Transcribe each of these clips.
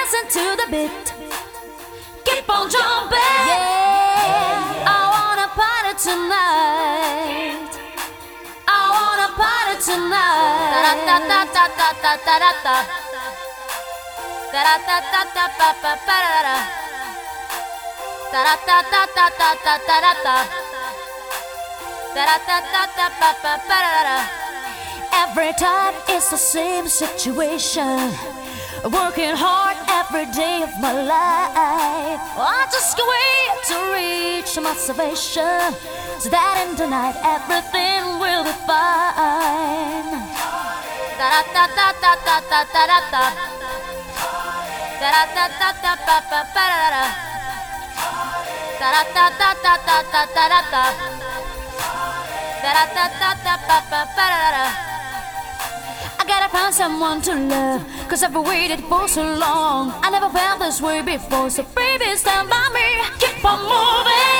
dancing to the beat. Keep on jumping, yeah. I wanna party tonight. I wanna party tonight. Da da da da da da da da da. Da da da da da da da da da. Da da da da da da da da da da. Da da da da da da da da da. Every time it's the same situation. Working hard every day of my life. I just can't wait to reach my salvation, so that in the night everything will be fine. Da da da da da da da da da da. Da da da da da da da da da. Da da da da da da da da da. Da da da da da da da da. I gotta find someone to love, 'cause I've waited for so long. I never felt this way before, so baby stand by me. Keep on moving,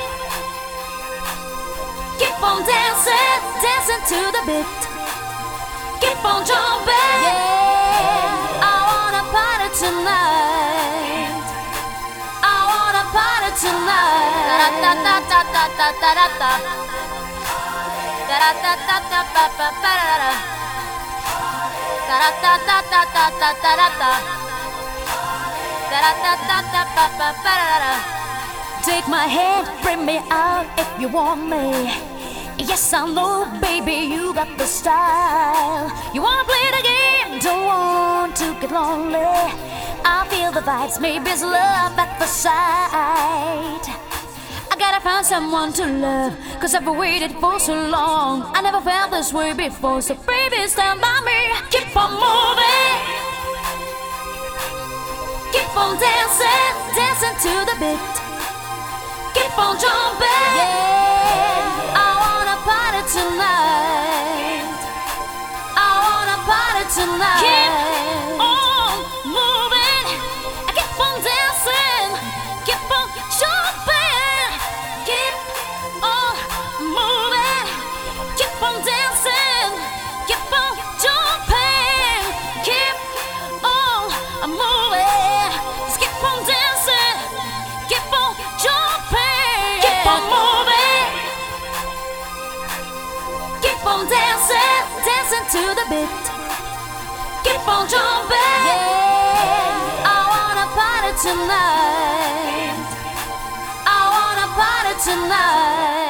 keep on dancing, dancing to the beat. Keep on jumping, yeah. I wanna party tonight. I wanna party tonight. Da da da da da da da da da. Da da da da da da da da da. Da da da da da da da da da da. Da da da da da da da da da. Take my hand, bring me out if you want me. Yes, I know, baby, you got the style. You wanna play the game, don't want to get lonely. I feel the vibes, maybe it's love at first sight. I gotta find someone to love, 'cause I've waited for so long. I never felt this way before, so baby stand by me. Keep on moving, keep on dancing, dancing to the beat. Keep on jumping, yeah. I wanna party tonight. I wanna party tonight. Keep on moving, keep on dancing, keep on jumping. Keep on moving, keep on dancing, keep on jumping. Keep on moving, just keep on dancing, keep on jumping. Keep on moving, keep on dancing, dancing to the beat. Keep on jumping, yeah. I wanna party tonight. I wanna party tonight.